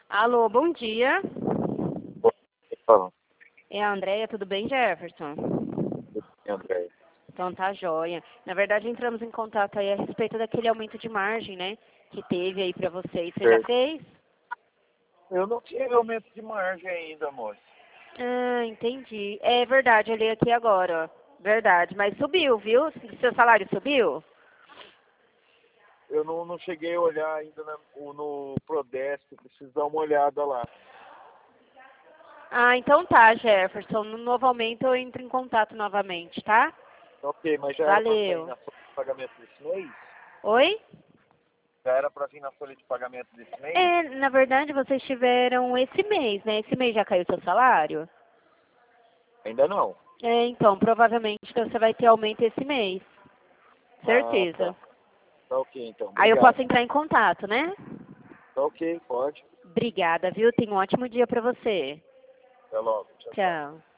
Alô, bom dia. Fala, É a Andréia, tudo bem, Jefferson? André. Então tá joia. Na verdade, entramos em contato aí a respeito daquele aumento de margem, né? Que teve aí pra vocês. Você já Certo. fez? Eu não tive aumento de margem ainda, moço. Ah, entendi. É verdade, olhei aqui agora, ó. Verdade, mas subiu, viu? Seu salário subiu? Eu não cheguei a olhar ainda no Prodesp, preciso dar uma olhada lá. Ah, então tá, Jefferson. No novo aumento eu entro em contato novamente, tá? Ok, mas já era para sair Valeu. na folha de pagamento desse mês? Oi? Já era para vir na folha de pagamento desse mês? É, na verdade, vocês tiveram esse mês, né? Esse mês já caiu seu salário? Ainda não. É, então, provavelmente você vai ter aumento esse mês. Ah, tá. Certeza. Tá ok, então. Aí eu posso Obrigado. entrar em contato, né? Tá ok, pode. Obrigada, viu? Tenha um ótimo dia pra você. Até logo. Tchau, tchau. Tchau.